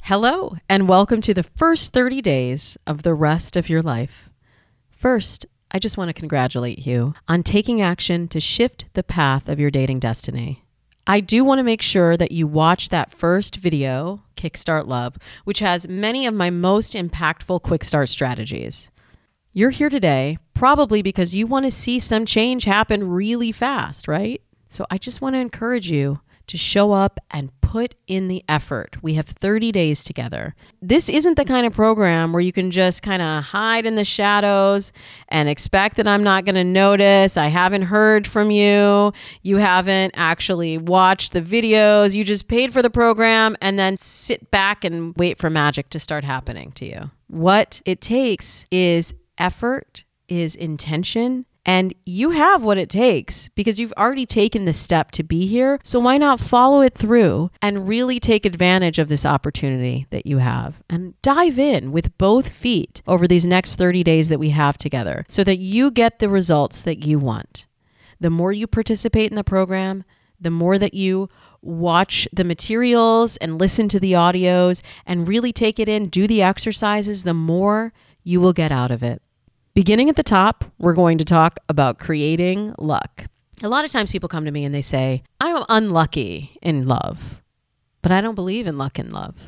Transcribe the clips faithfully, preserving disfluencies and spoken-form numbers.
Hello, and welcome to the first thirty days of the rest of your life. First, I just want to congratulate you on taking action to shift the path of your dating destiny. I do want to make sure that you watch that first video, Kickstart Love, which has many of my most impactful quick start strategies. You're here today probably because you want to see some change happen really fast, right? So I just want to encourage you to show up and put in the effort. We have thirty days together. This isn't the kind of program where you can just kind of hide in the shadows and expect that I'm not going to notice. I haven't heard from you. You haven't actually watched the videos. You just paid for the program and then sit back and wait for magic to start happening to you. What it takes is effort, is intention, and you have what it takes because you've already taken the step to be here. So why not follow it through and really take advantage of this opportunity that you have and dive in with both feet over these next thirty days that we have together so that you get the results that you want. The more you participate in the program, the more that you watch the materials and listen to the audios and really take it in, do the exercises, the more you will get out of it. Beginning at the top, we're going to talk about creating luck. A lot of times people come to me and they say, I'm unlucky in love, but I don't believe in luck in love.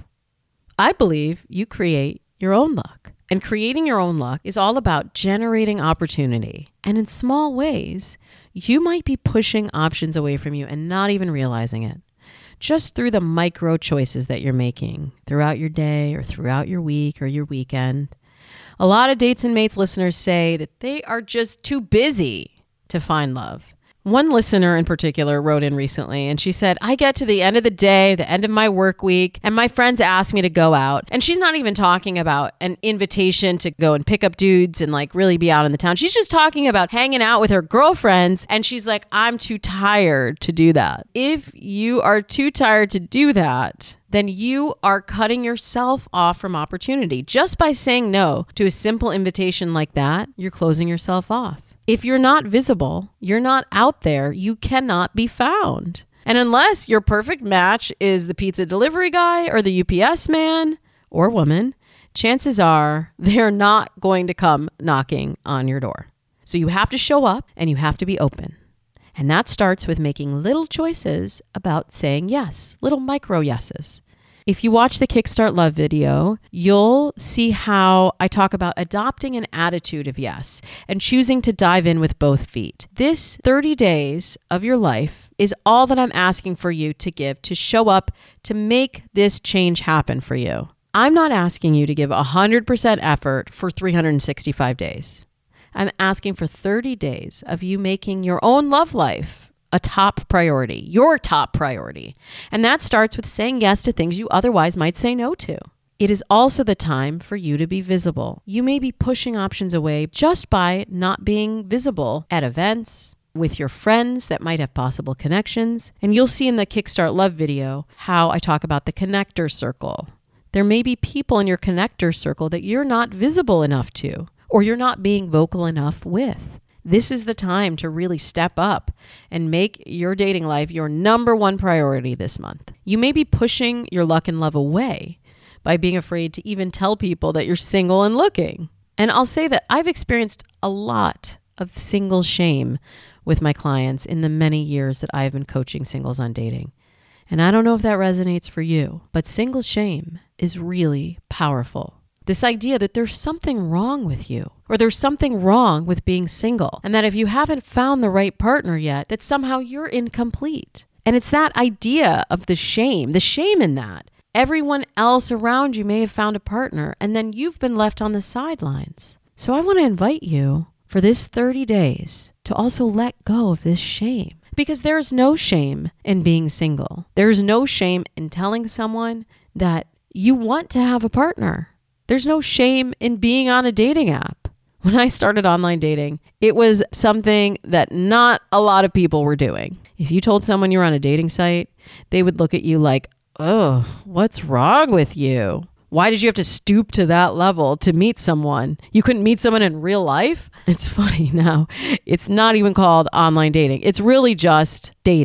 I believe you create your own luck. And creating your own luck is all about generating opportunity. And in small ways, you might be pushing options away from you and not even realizing it. Just through the micro choices that you're making throughout your day or throughout your week or your weekend. A lot of Dates and Mates listeners say that they are just too busy to find love. One listener in particular wrote in recently and she said, I get to the end of the day, the end of my work week, and my friends ask me to go out. And she's not even talking about an invitation to go and pick up dudes and like really be out in the town. She's just talking about hanging out with her girlfriends. And she's like, I'm too tired to do that. If you are too tired to do that, then you are cutting yourself off from opportunity. Just by saying no to a simple invitation like that, you're closing yourself off. If you're not visible, you're not out there, you cannot be found. And unless your perfect match is the pizza delivery guy or the U P S man or woman, chances are they're not going to come knocking on your door. So you have to show up and you have to be open. And that starts with making little choices about saying yes, little micro yeses. If you watch the Kickstart Love video, you'll see how I talk about adopting an attitude of yes and choosing to dive in with both feet. This thirty days of your life is all that I'm asking for you to give, to show up, to make this change happen for you. I'm not asking you to give one hundred percent effort for three hundred sixty-five days. I'm asking for thirty days of you making your own love life a top priority, your top priority. And that starts with saying yes to things you otherwise might say no to. It is also the time for you to be visible. You may be pushing options away just by not being visible at events, with your friends that might have possible connections. And you'll see in the Kickstart Love video how I talk about the connector circle. There may be people in your connector circle that you're not visible enough to, or you're not being vocal enough with. This is the time to really step up and make your dating life your number one priority this month. You may be pushing your luck and love away by being afraid to even tell people that you're single and looking. And I'll say that I've experienced a lot of single shame with my clients in the many years that I've been coaching singles on dating. And I don't know if that resonates for you, but single shame is really powerful. This idea that there's something wrong with you, or there's something wrong with being single, and that if you haven't found the right partner yet, that somehow you're incomplete. And it's that idea of the shame, the shame in that. Everyone else around you may have found a partner, and then you've been left on the sidelines. So I want to invite you for this thirty days to also let go of this shame. Because there's no shame in being single. There's no shame in telling someone that you want to have a partner. There's no shame in being on a dating app. When I started online dating, it was something that not a lot of people were doing. If you told someone you were on a dating site, they would look at you like, oh, what's wrong with you? Why did you have to stoop to that level to meet someone? You couldn't meet someone in real life? It's funny now. It's not even called online dating. It's really just dating.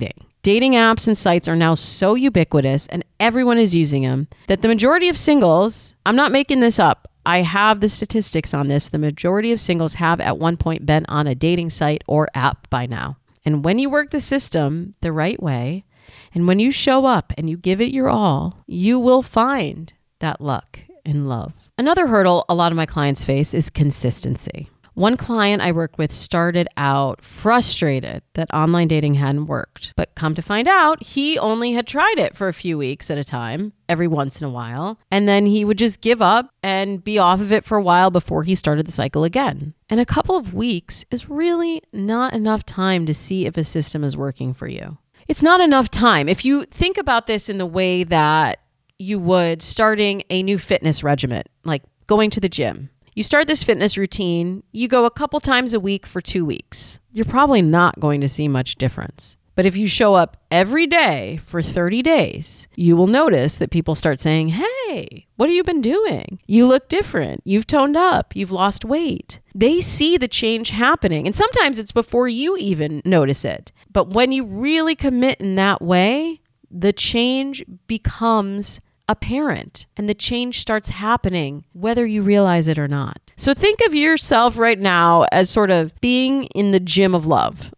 Dating apps and sites are now so ubiquitous and everyone is using them that the majority of singles, I'm not making this up, I have the statistics on this, the majority of singles have at one point been on a dating site or app by now. And when you work the system the right way, and when you show up and you give it your all, you will find that luck and love. Another hurdle a lot of my clients face is consistency. One client I worked with started out frustrated that online dating hadn't worked, but come to find out, he only had tried it for a few weeks at a time, every once in a while, and then he would just give up and be off of it for a while before he started the cycle again. And a couple of weeks is really not enough time to see if a system is working for you. It's not enough time. If you think about this in the way that you would starting a new fitness regimen, like going to the gym. You start this fitness routine, you go a couple times a week for two weeks. You're probably not going to see much difference. But if you show up every day for thirty days, you will notice that people start saying, hey, what have you been doing? You look different. You've toned up. You've lost weight. They see the change happening. And sometimes it's before you even notice it. But when you really commit in that way, the change becomes apparent and the change starts happening whether you realize it or not. So think of yourself right now as sort of being in the gym of love.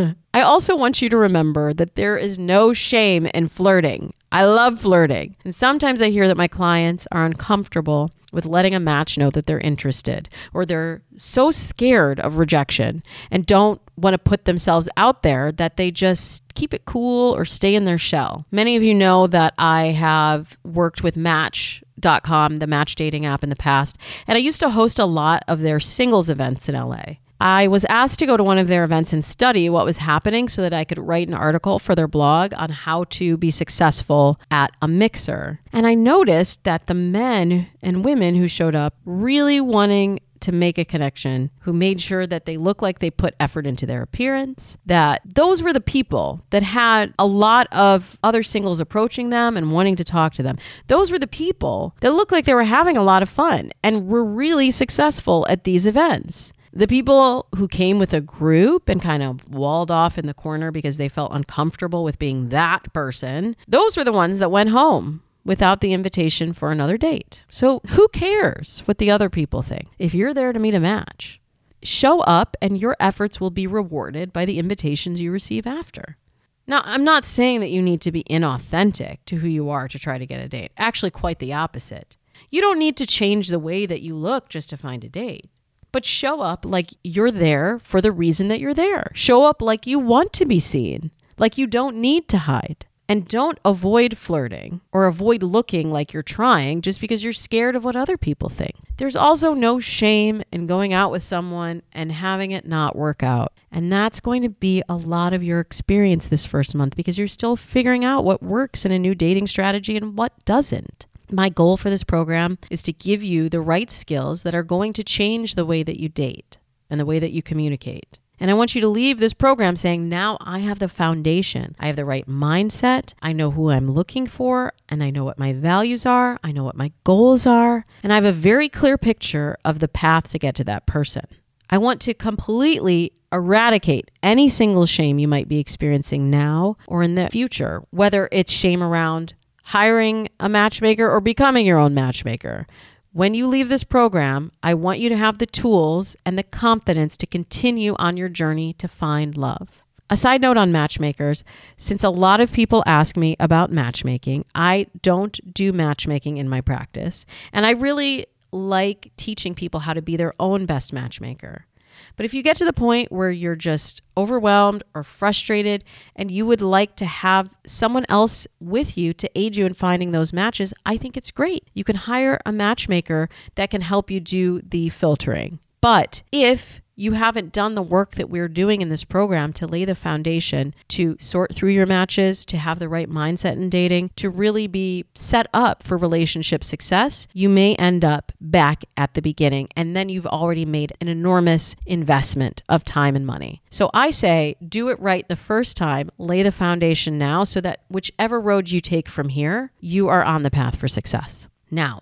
I also want you to remember that there is no shame in flirting. I love flirting. And sometimes I hear that my clients are uncomfortable with letting a match know that they're interested, or they're so scared of rejection and don't want to put themselves out there that they just keep it cool or stay in their shell. Many of you know that I have worked with Match dot com, the match dating app, in the past, and I used to host a lot of their singles events in L A. I was asked to go to one of their events and study what was happening so that I could write an article for their blog on how to be successful at a mixer. And I noticed that the men and women who showed up really wanting to make a connection, who made sure that they looked like they put effort into their appearance, that those were the people that had a lot of other singles approaching them and wanting to talk to them. Those were the people that looked like they were having a lot of fun and were really successful at these events. The people who came with a group and kind of walled off in the corner because they felt uncomfortable with being that person, those were the ones that went home without the invitation for another date. So who cares what the other people think? If you're there to meet a match, show up and your efforts will be rewarded by the invitations you receive after. Now, I'm not saying that you need to be inauthentic to who you are to try to get a date. Actually, quite the opposite. You don't need to change the way that you look just to find a date. But show up like you're there for the reason that you're there. Show up like you want to be seen, like you don't need to hide. And don't avoid flirting or avoid looking like you're trying just because you're scared of what other people think. There's also no shame in going out with someone and having it not work out. And that's going to be a lot of your experience this first month because you're still figuring out what works in a new dating strategy and what doesn't. My goal for this program is to give you the right skills that are going to change the way that you date and the way that you communicate. And I want you to leave this program saying, now I have the foundation. I have the right mindset. I know who I'm looking for, and I know what my values are. I know what my goals are, and I have a very clear picture of the path to get to that person. I want to completely eradicate any single shame you might be experiencing now or in the future, whether it's shame around hiring a matchmaker or becoming your own matchmaker. When you leave this program, I want you to have the tools and the confidence to continue on your journey to find love. A side note on matchmakers, since a lot of people ask me about matchmaking, I don't do matchmaking in my practice. And I really like teaching people how to be their own best matchmaker. But if you get to the point where you're just overwhelmed or frustrated and you would like to have someone else with you to aid you in finding those matches, I think it's great. You can hire a matchmaker that can help you do the filtering. But if you haven't done the work that we're doing in this program to lay the foundation to sort through your matches, to have the right mindset in dating, to really be set up for relationship success, you may end up back at the beginning. And then you've already made an enormous investment of time and money. So I say, do it right the first time, lay the foundation now so that whichever road you take from here, you are on the path for success. Now,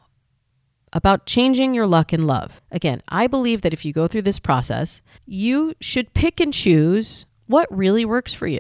about changing your luck in love. Again, I believe that if you go through this process, you should pick and choose what really works for you.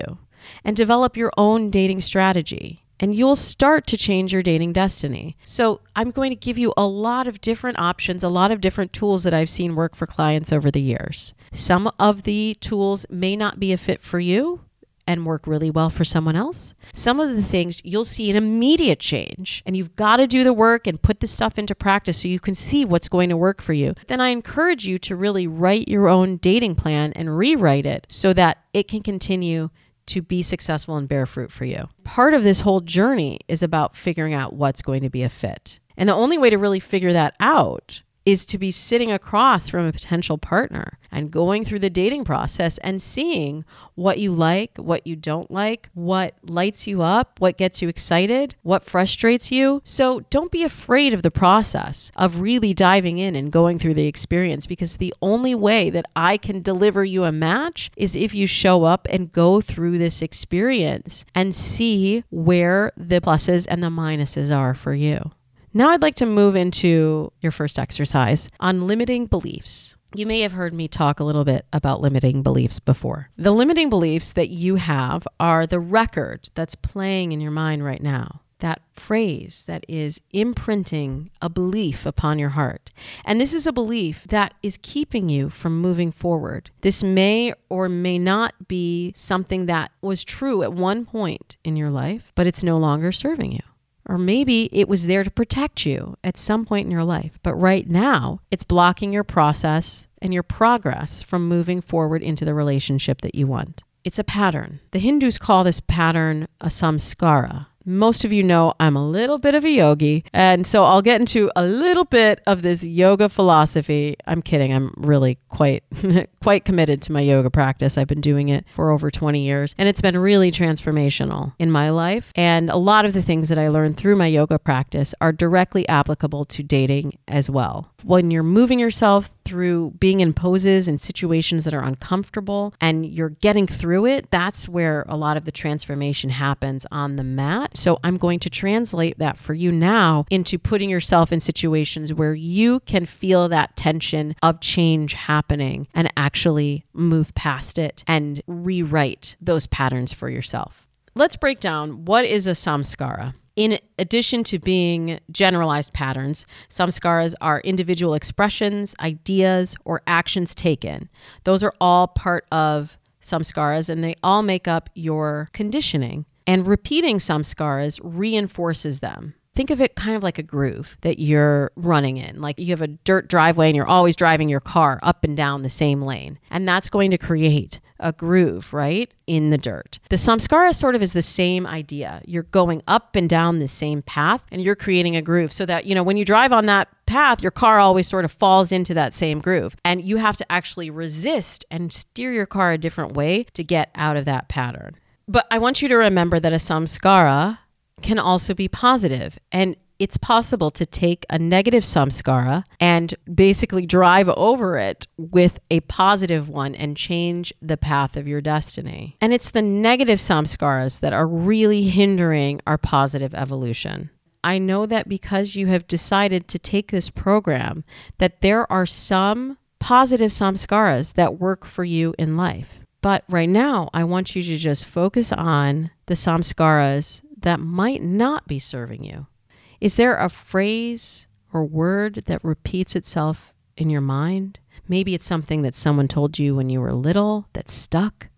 and develop your own dating strategy. And you'll start to change your dating destiny. So I'm going to give you a lot of different options, a lot of different tools that I've seen work for clients over the years. Some of the tools may not be a fit for you and work really well for someone else. Some of the things you'll see an immediate change, and you've got to do the work and put the stuff into practice so you can see what's going to work for you. Then I encourage you to really write your own dating plan and rewrite it so that it can continue to be successful and bear fruit for you. Part of this whole journey is about figuring out what's going to be a fit. And the only way to really figure that out is to be sitting across from a potential partner and going through the dating process and seeing what you like, what you don't like, what lights you up, what gets you excited, what frustrates you. So don't be afraid of the process of really diving in and going through the experience, because the only way that I can deliver you a match is if you show up and go through this experience and see where the pluses and the minuses are for you. Now I'd like to move into your first exercise on limiting beliefs. You may have heard me talk a little bit about limiting beliefs before. The limiting beliefs that you have are the record that's playing in your mind right now. That phrase that is imprinting a belief upon your heart. And this is a belief that is keeping you from moving forward. This may or may not be something that was true at one point in your life, but it's no longer serving you. Or maybe it was there to protect you at some point in your life, but right now it's blocking your process and your progress from moving forward into the relationship that you want. It's a pattern. The Hindus call this pattern a samskara. Most of you know I'm a little bit of a yogi, and so I'll get into a little bit of this yoga philosophy. I'm kidding. I'm really quite quite committed to my yoga practice. I've been doing it for over twenty years, and it's been really transformational in my life. And a lot of the things that I learned through my yoga practice are directly applicable to dating as well. When you're moving yourself through being in poses and situations that are uncomfortable and you're getting through it, that's where a lot of the transformation happens on the mat. So I'm going to translate that for you now into putting yourself in situations where you can feel that tension of change happening and actually move past it and rewrite those patterns for yourself. Let's break down what is a samskara. In addition to being generalized patterns, samskaras are individual expressions, ideas, or actions taken. Those are all part of samskaras, and they all make up your conditioning. And repeating samskaras reinforces them. Think of it kind of like a groove that you're running in. Like you have a dirt driveway and you're always driving your car up and down the same lane. And that's going to create a groove, right, in the dirt. The samskara sort of is the same idea. You're going up and down the same path and you're creating a groove so that, you know, when you drive on that path, your car always sort of falls into that same groove. And you have to actually resist and steer your car a different way to get out of that pattern. But I want you to remember that a samskara can also be positive. And it's possible to take a negative samskara and basically drive over it with a positive one and change the path of your destiny. And it's the negative samskaras that are really hindering our positive evolution. I know that because you have decided to take this program, that there are some positive samskaras that work for you in life. But right now, I want you to just focus on the samskaras that might not be serving you. Is there a phrase or word that repeats itself in your mind? Maybe it's something that someone told you when you were little that stuck.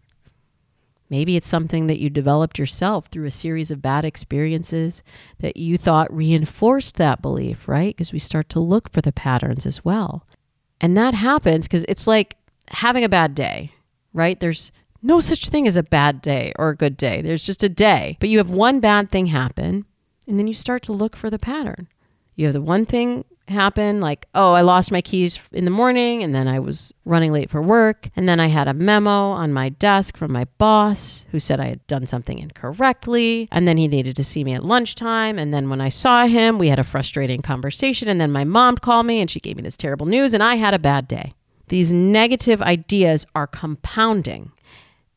Maybe it's something that you developed yourself through a series of bad experiences that you thought reinforced that belief, right? Because we start to look for the patterns as well. And that happens because it's like having a bad day, right? There's no such thing as a bad day or a good day. There's just a day. But you have one bad thing happen, and then you start to look for the pattern. You have the one thing happen, like, oh, I lost my keys in the morning, and then I was running late for work, and then I had a memo on my desk from my boss who said I had done something incorrectly, and then he needed to see me at lunchtime, and then when I saw him, we had a frustrating conversation, and then my mom called me, and she gave me this terrible news, and I had a bad day. These negative ideas are compounding.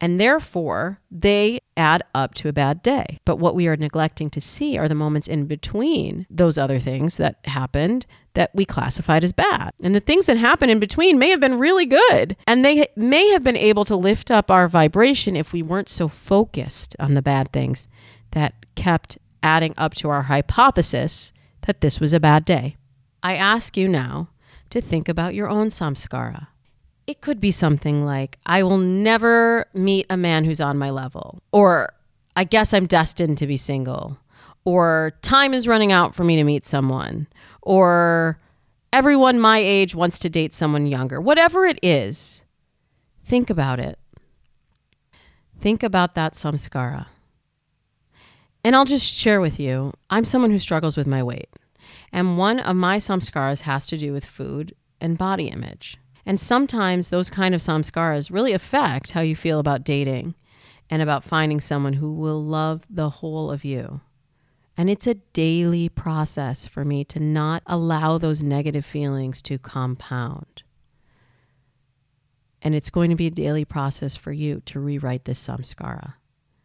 And therefore, they add up to a bad day. But what we are neglecting to see are the moments in between those other things that happened that we classified as bad. And the things that happen in between may have been really good. And they may have been able to lift up our vibration if we weren't so focused on the bad things that kept adding up to our hypothesis that this was a bad day. I ask you now to think about your own samskara. It could be something like, I will never meet a man who's on my level, or I guess I'm destined to be single, or time is running out for me to meet someone, or everyone my age wants to date someone younger. Whatever it is, think about it. Think about that samskara. And I'll just share with you, I'm someone who struggles with my weight. And one of my samskaras has to do with food and body image. And sometimes those kind of samskaras really affect how you feel about dating and about finding someone who will love the whole of you. And it's a daily process for me to not allow those negative feelings to compound. And it's going to be a daily process for you to rewrite this samskara.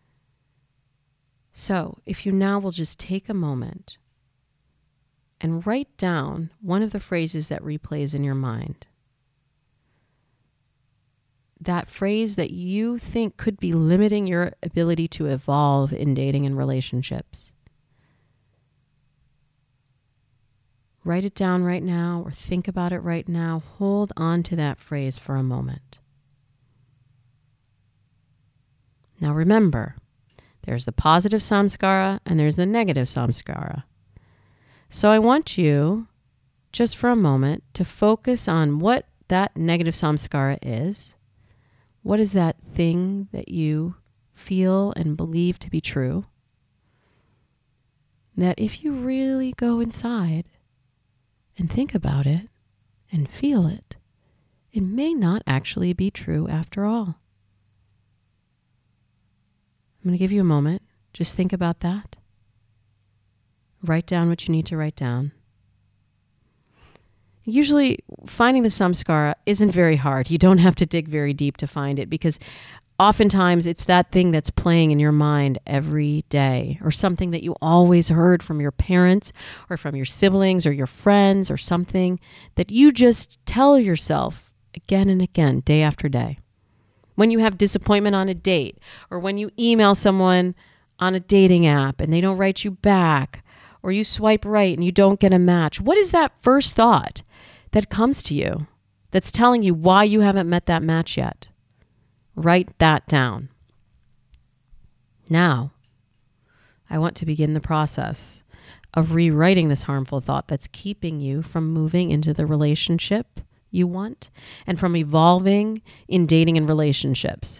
So if you now will just take a moment and write down one of the phrases that replays in your mind. That phrase that you think could be limiting your ability to evolve in dating and relationships. Write it down right now or think about it right now. Hold on to that phrase for a moment. Now remember, there's the positive samskara and there's the negative samskara. So I want you, just for a moment, to focus on what that negative samskara is. What is that thing that you feel and believe to be true? That if you really go inside and think about it and feel it, it may not actually be true after all. I'm going to give you a moment. Just think about that. Write down what you need to write down. Usually finding the samskara isn't very hard. You don't have to dig very deep to find it because oftentimes it's that thing that's playing in your mind every day, or something that you always heard from your parents or from your siblings or your friends, or something that you just tell yourself again and again, day after day. When you have disappointment on a date, or when you email someone on a dating app and they don't write you back, or you swipe right and you don't get a match, what is that first thought that comes to you that's telling you why you haven't met that match yet? Write that down. Now, I want to begin the process of rewriting this harmful thought that's keeping you from moving into the relationship you want and from evolving in dating and relationships.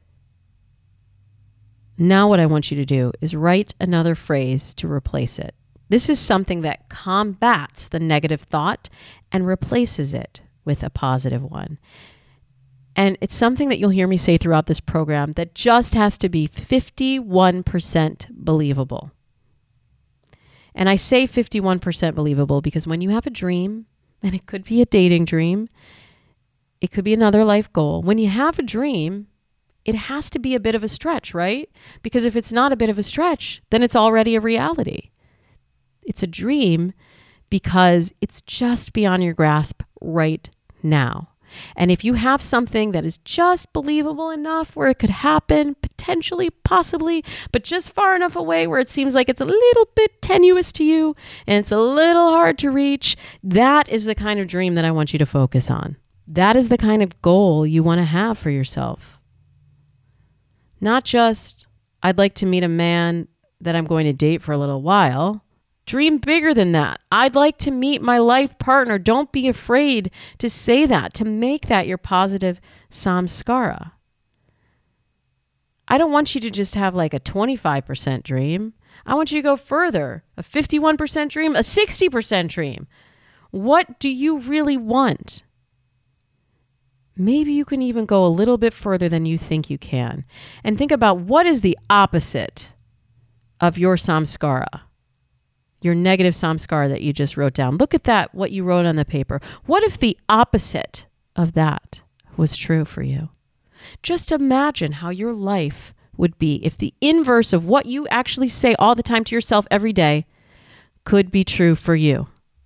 Now what I want you to do is write another phrase to replace it. This is something that combats the negative thought and replaces it with a positive one. And it's something that you'll hear me say throughout this program that just has to be fifty-one percent believable. And I say fifty-one percent believable because when you have a dream, and it could be a dating dream, it could be another life goal. When you have a dream, it has to be a bit of a stretch, right? Because if it's not a bit of a stretch, then it's already a reality. It's a dream because it's just beyond your grasp right now. And if you have something that is just believable enough where it could happen, potentially, possibly, but just far enough away where it seems like it's a little bit tenuous to you and it's a little hard to reach, that is the kind of dream that I want you to focus on. That is the kind of goal you want to have for yourself. Not just, I'd like to meet a man that I'm going to date for a little while. Dream bigger than that. I'd like to meet my life partner. Don't be afraid to say that, to make that your positive samskara. I don't want you to just have like a twenty-five percent dream. I want you to go further, a fifty-one percent dream, a sixty percent dream. What do you really want? Maybe you can even go a little bit further than you think you can. And think about what is the opposite of your samskara. Your negative samskara that you just wrote down. Look at that, what you wrote on the paper. What if the opposite of that was true for you? Just imagine how your life would be if the inverse of what you actually say all the time to yourself every day could be true for you.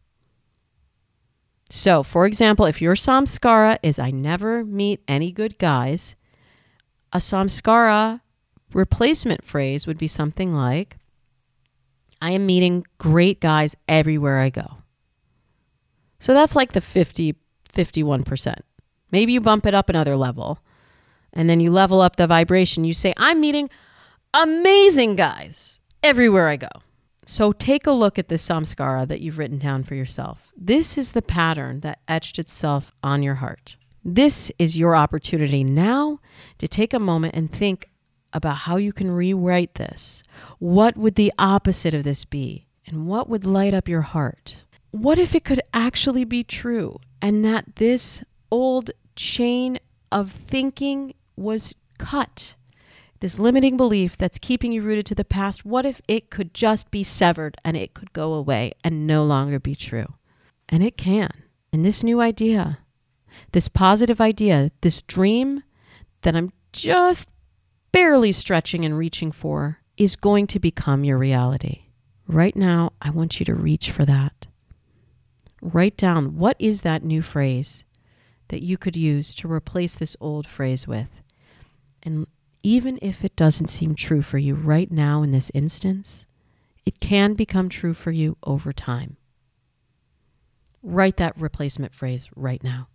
So, for example, if your samskara is I never meet any good guys, a samskara replacement phrase would be something like, I am meeting great guys everywhere I go. So that's like the fifty, fifty-one percent. Maybe you bump it up another level and then you level up the vibration. You say, I'm meeting amazing guys everywhere I go. So take a look at this samskara that you've written down for yourself. This is the pattern that etched itself on your heart. This is your opportunity now to take a moment and think about how you can rewrite this. What would the opposite of this be? And what would light up your heart? What if it could actually be true and that this old chain of thinking was cut? This limiting belief that's keeping you rooted to the past, what if it could just be severed and it could go away and no longer be true? And it can. And this new idea, this positive idea, this dream that I'm just barely stretching and reaching for is going to become your reality. Right now, I want you to reach for that. Write down, what is that new phrase that you could use to replace this old phrase with? And even if it doesn't seem true for you right now in this instance, it can become true for you over time. Write that replacement phrase right now.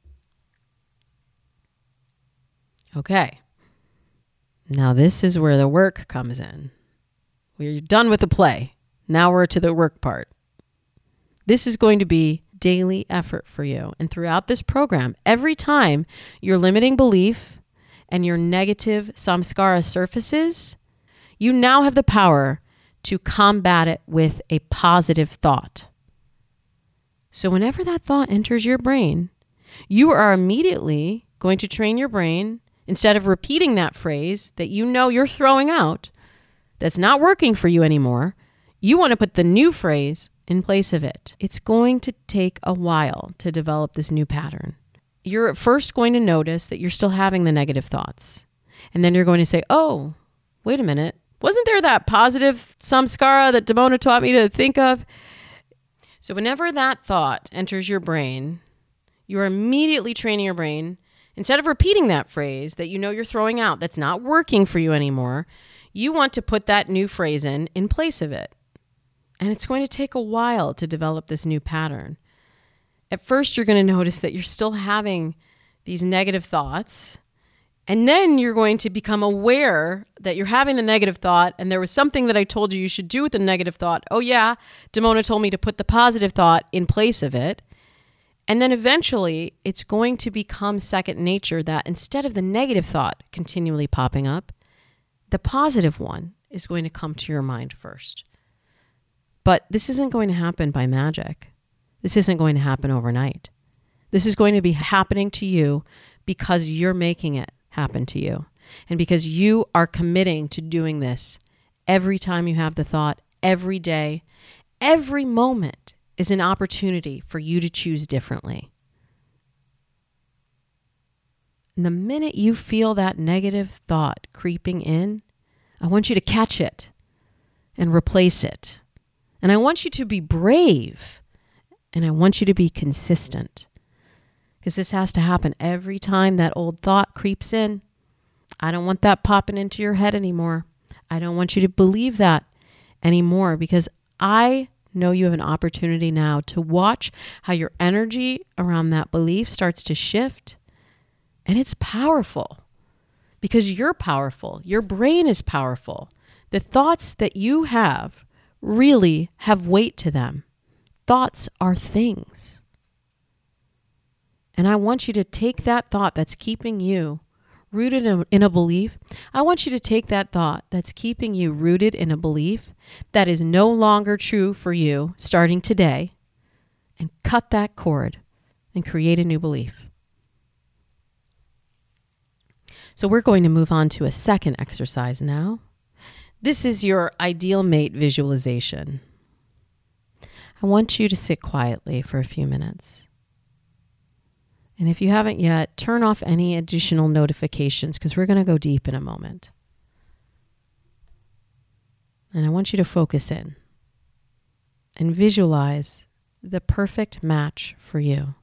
Okay. Now this is where the work comes in. We're done with the play. Now we're to the work part. This is going to be daily effort for you. And throughout this program, every time your limiting belief and your negative samskara surfaces, you now have the power to combat it with a positive thought. So whenever that thought enters your brain, you are immediately going to train your brain, instead of repeating that phrase that you know you're throwing out, that's not working for you anymore, you want to put the new phrase in place of it. It's going to take a while to develop this new pattern. You're at first going to notice that you're still having the negative thoughts. And then you're going to say, oh, wait a minute. Wasn't there that positive samskara that Damona taught me to think of? So whenever that thought enters your brain, you are immediately training your brain. Instead of repeating that phrase that you know you're throwing out, that's not working for you anymore, you want to put that new phrase in in place of it. And it's going to take a while to develop this new pattern. At first, you're going to notice that you're still having these negative thoughts. And then you're going to become aware that you're having the negative thought and there was something that I told you you should do with the negative thought. Oh yeah, Damona told me to put the positive thought in place of it. And then eventually it's going to become second nature that instead of the negative thought continually popping up, the positive one is going to come to your mind first. But this isn't going to happen by magic. This isn't going to happen overnight. This is going to be happening to you because you're making it happen to you. And because you are committing to doing this every time you have the thought, every day, every moment is an opportunity for you to choose differently. And the minute you feel that negative thought creeping in, I want you to catch it and replace it. And I want you to be brave. And I want you to be consistent. Because this has to happen every time that old thought creeps in. I don't want that popping into your head anymore. I don't want you to believe that anymore, because I know you have an opportunity now to watch how your energy around that belief starts to shift. And it's powerful because you're powerful. Your brain is powerful. The thoughts that you have really have weight to them. Thoughts are things. And I want you to take that thought that's keeping you rooted in a, in a belief. I want you to take that thought that's keeping you rooted in a belief that is no longer true for you starting today, and cut that cord and create a new belief. So we're going to move on to a second exercise now. This is your ideal mate visualization. I want you to sit quietly for a few minutes. And if you haven't yet, turn off any additional notifications because we're going to go deep in a moment. And I want you to focus in and visualize the perfect match for you.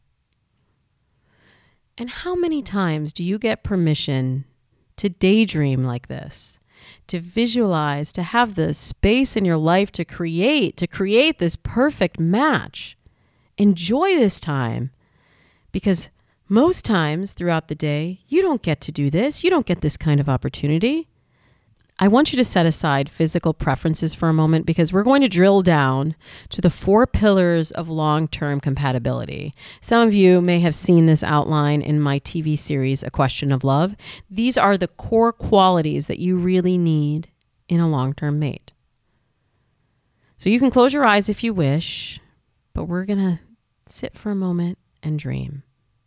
And how many times do you get permission to daydream like this, to visualize, to have the space in your life to create, to create this perfect match? Enjoy this time, because most times throughout the day, you don't get to do this. You don't get this kind of opportunity. I want you to set aside physical preferences for a moment because we're going to drill down to the four pillars of long-term compatibility. Some of you may have seen this outline in my T V series, A Question of Love. These are the core qualities that you really need in a long-term mate. So you can close your eyes if you wish, but we're going to sit for a moment and dream.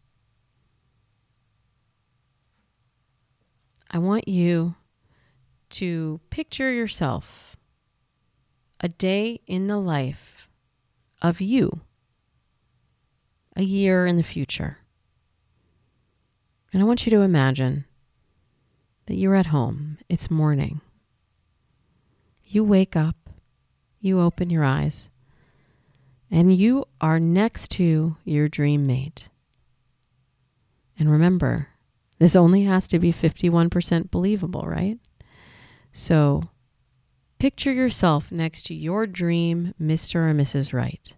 I want you to picture yourself a day in the life of you, a year in the future. And I want you to imagine that you're at home. It's morning. You wake up, you open your eyes, and you are next to your dream mate. And remember, this only has to be fifty-one percent believable, right? So picture yourself next to your dream Mister or Missus Right.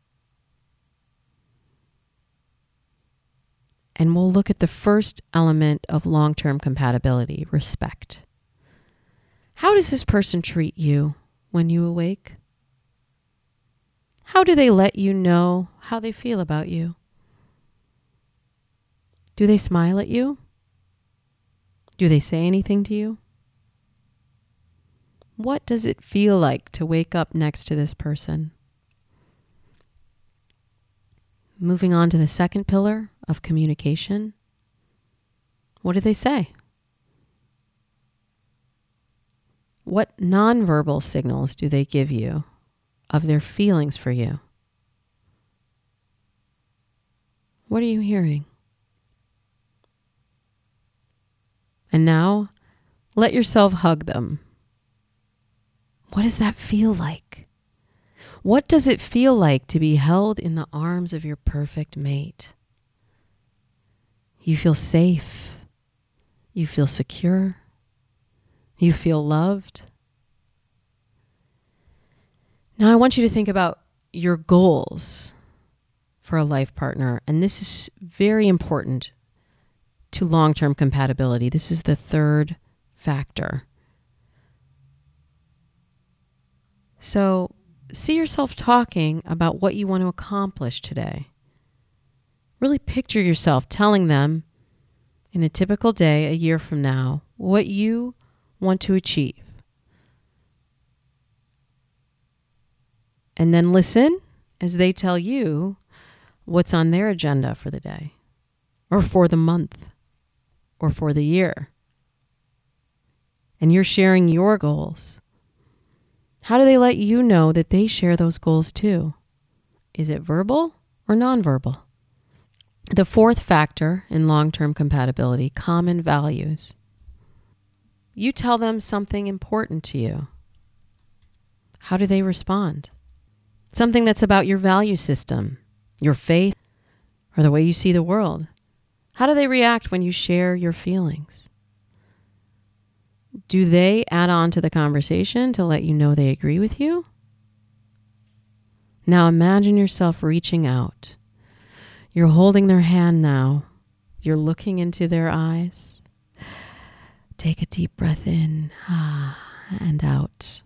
And we'll look at the first element of long-term compatibility, respect. How does this person treat you when you awake? How do they let you know how they feel about you? Do they smile at you? Do they say anything to you? What does it feel like to wake up next to this person? Moving on to the second pillar of communication. What do they say? What nonverbal signals do they give you of their feelings for you? What are you hearing? And now, let yourself hug them. What does that feel like? What does it feel like to be held in the arms of your perfect mate? You feel safe. You feel secure. You feel loved. Now I want you to think about your goals for a life partner. And this is very important to long-term compatibility. This is the third factor. So see yourself talking about what you want to accomplish today. Really picture yourself telling them in a typical day, a year from now, what you want to achieve. And then listen as they tell you what's on their agenda for the day, or for the month, or for the year. And you're sharing your goals. How do they let you know that they share those goals too? Is it verbal or nonverbal? The fourth factor in long-term compatibility, common values. You tell them something important to you. How do they respond? Something that's about your value system, your faith, or the way you see the world. How do they react when you share your feelings? Do they add on to the conversation to let you know they agree with you? Now imagine yourself reaching out. You're holding their hand now. You're looking into their eyes. Take a deep breath in ah, and out.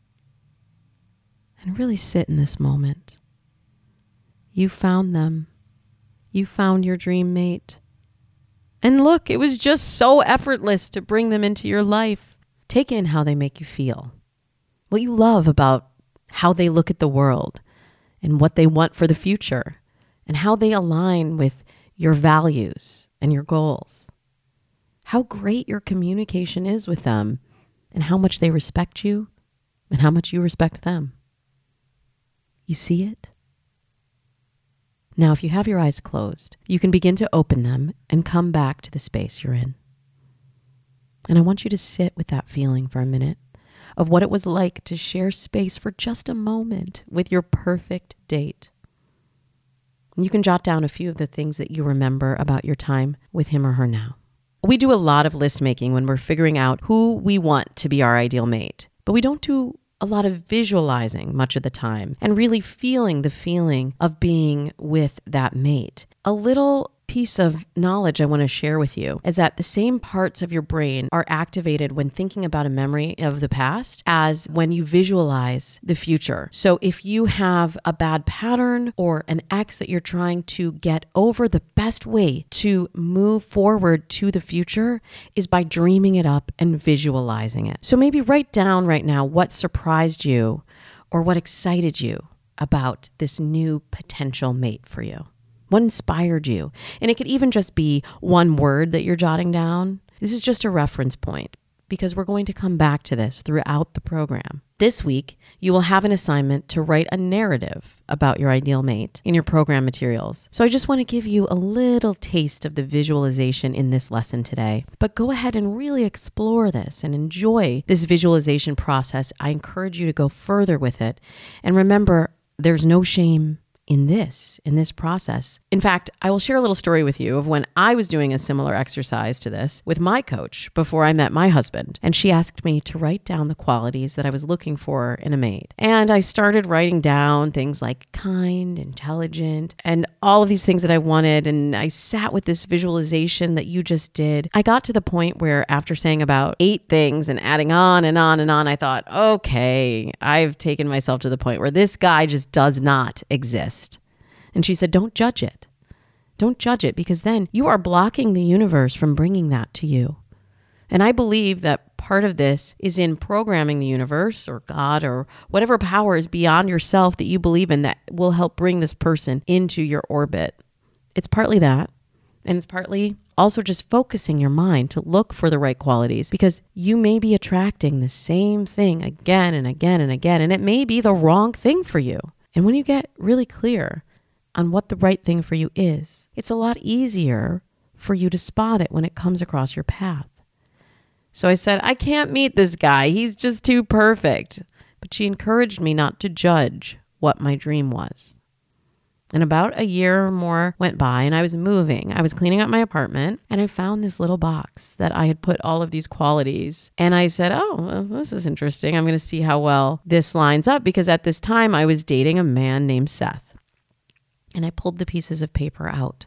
And really sit in this moment. You found them. You found your dream mate. And look, it was just so effortless to bring them into your life. Take in how they make you feel. What you love about how they look at the world and what they want for the future and how they align with your values and your goals. How great your communication is with them and how much they respect you and how much you respect them. You see it? Now, if you have your eyes closed, you can begin to open them and come back to the space you're in. And I want you to sit with that feeling for a minute of what it was like to share space for just a moment with your perfect date. You can jot down a few of the things that you remember about your time with him or her now. We do a lot of list making when we're figuring out who we want to be our ideal mate, but we don't do a lot of visualizing much of the time and really feeling the feeling of being with that mate. A little piece of knowledge I want to share with you is that the same parts of your brain are activated when thinking about a memory of the past as when you visualize the future. So if you have a bad pattern or an ex that you're trying to get over, the best way to move forward to the future is by dreaming it up and visualizing it. So maybe write down right now what surprised you or what excited you about this new potential mate for you. What inspired you? And it could even just be one word that you're jotting down. This is just a reference point because we're going to come back to this throughout the program. This week, you will have an assignment to write a narrative about your ideal mate in your program materials. So I just want to give you a little taste of the visualization in this lesson today. But go ahead and really explore this and enjoy this visualization process. I encourage you to go further with it. And remember, there's no shame in this, in this process. In fact, I will share a little story with you of when I was doing a similar exercise to this with my coach before I met my husband. And she asked me to write down the qualities that I was looking for in a mate. And I started writing down things like kind, intelligent, and all of these things that I wanted. And I sat with this visualization that you just did. I got to the point where after saying about eight things and adding on and on and on, I thought, okay, I've taken myself to the point where this guy just does not exist. And she said, don't judge it. Don't judge it because then you are blocking the universe from bringing that to you. And I believe that part of this is in programming the universe or God or whatever power is beyond yourself that you believe in that will help bring this person into your orbit. It's partly that. And it's partly also just focusing your mind to look for the right qualities because you may be attracting the same thing again and again and again. And it may be the wrong thing for you. And when you get really clear on what the right thing for you is, it's a lot easier for you to spot it when it comes across your path. So I said, I can't meet this guy. He's just too perfect. But she encouraged me not to judge what my dream was. And about a year or more went by and I was moving. I was cleaning up my apartment and I found this little box that I had put all of these qualities. And I said, oh, well, this is interesting. I'm going to see how well this lines up because at this time I was dating a man named Seth. And I pulled the pieces of paper out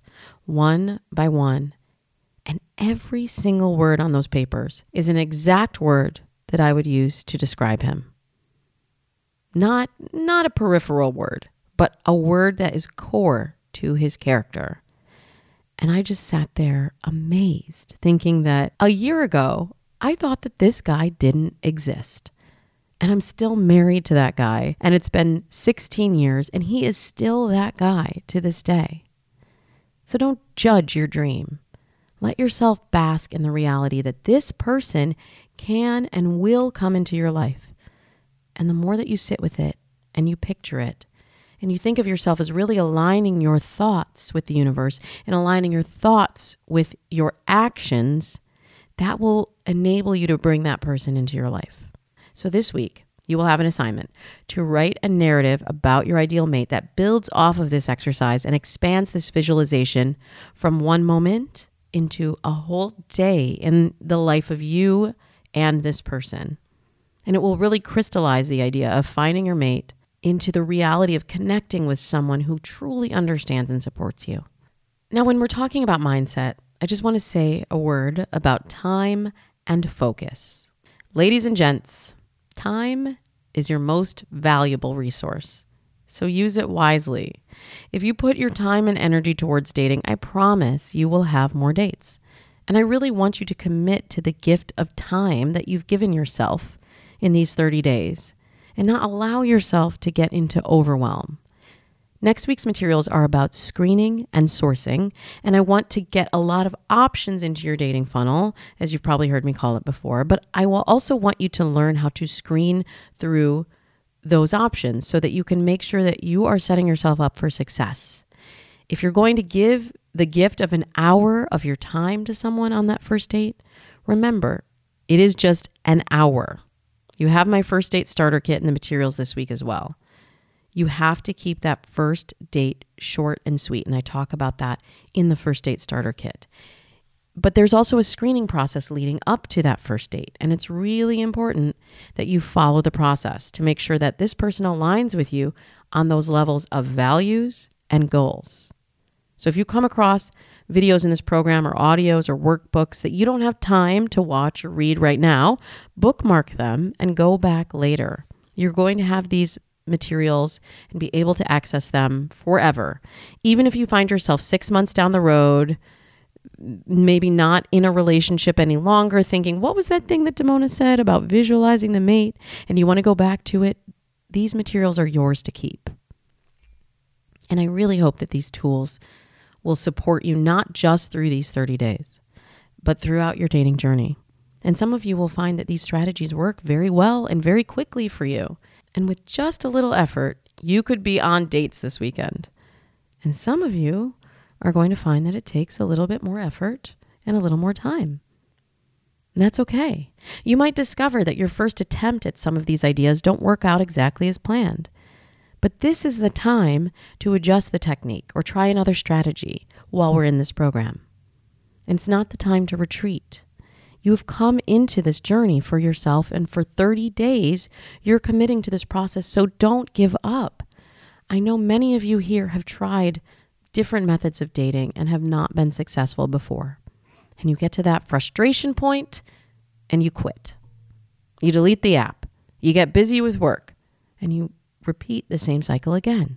one by one. And every single word on those papers is an exact word that I would use to describe him. Not, not a peripheral word, but a word that is core to his character. And I just sat there amazed, thinking that a year ago, I thought that this guy didn't exist. And I'm still married to that guy. And it's been sixteen years, and he is still that guy to this day. So don't judge your dream. Let yourself bask in the reality that this person can and will come into your life. And the more that you sit with it and you picture it, and you think of yourself as really aligning your thoughts with the universe and aligning your thoughts with your actions, that will enable you to bring that person into your life. So this week, you will have an assignment to write a narrative about your ideal mate that builds off of this exercise and expands this visualization from one moment into a whole day in the life of you and this person. And it will really crystallize the idea of finding your mate into the reality of connecting with someone who truly understands and supports you. Now, when we're talking about mindset, I just want to say a word about time and focus. Ladies and gents, time is your most valuable resource, so use it wisely. If you put your time and energy towards dating, I promise you will have more dates. And I really want you to commit to the gift of time that you've given yourself in these thirty days and not allow yourself to get into overwhelm. Next week's materials are about screening and sourcing, and I want to get a lot of options into your dating funnel, as you've probably heard me call it before, but I will also want you to learn how to screen through those options so that you can make sure that you are setting yourself up for success. If you're going to give the gift of an hour of your time to someone on that first date, remember, it is just an hour. You have my first date starter kit and the materials this week as well. You have to keep that first date short and sweet, and I talk about that in the first date starter kit. But there's also a screening process leading up to that first date, and it's really important that you follow the process to make sure that this person aligns with you on those levels of values and goals. So if you come across videos in this program or audios or workbooks that you don't have time to watch or read right now, bookmark them and go back later. You're going to have these materials and be able to access them forever. Even if you find yourself six months down the road, maybe not in a relationship any longer, thinking, what was that thing that Damona said about visualizing the mate? And you want to go back to it, these materials are yours to keep. And I really hope that these tools will support you not just through these thirty days, but throughout your dating journey. And some of you will find that these strategies work very well and very quickly for you. And with just a little effort, you could be on dates this weekend. And some of you are going to find that it takes a little bit more effort and a little more time. And that's okay. You might discover that your first attempt at some of these ideas don't work out exactly as planned. But this is the time to adjust the technique or try another strategy while we're in this program. And it's not the time to retreat. You have come into this journey for yourself, and for thirty days, you're committing to this process, so don't give up. I know many of you here have tried different methods of dating and have not been successful before. And you get to that frustration point and you quit. You delete the app. You get busy with work and you repeat the same cycle again.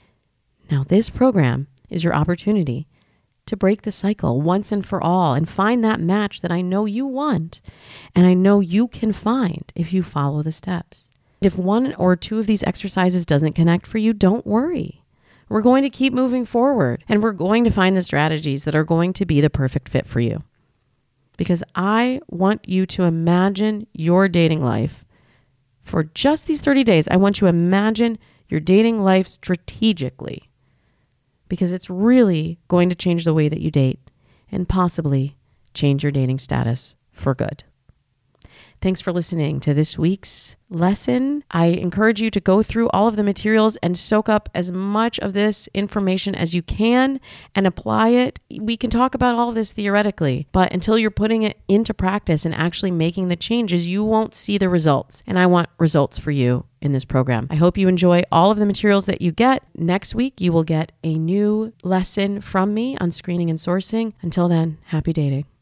Now, this program is your opportunity to break the cycle once and for all and find that match that I know you want and I know you can find if you follow the steps. If one or two of these exercises doesn't connect for you, don't worry. We're going to keep moving forward and we're going to find the strategies that are going to be the perfect fit for you. Because I want you to imagine your dating life for just these thirty days. I want you to imagine your dating life strategically, because it's really going to change the way that you date and possibly change your dating status for good. Thanks for listening to this week's lesson. I encourage you to go through all of the materials and soak up as much of this information as you can and apply it. We can talk about all of this theoretically, but until you're putting it into practice and actually making the changes, you won't see the results. And I want results for you in this program. I hope you enjoy all of the materials that you get. Next week, you will get a new lesson from me on screening and sourcing. Until then, happy dating.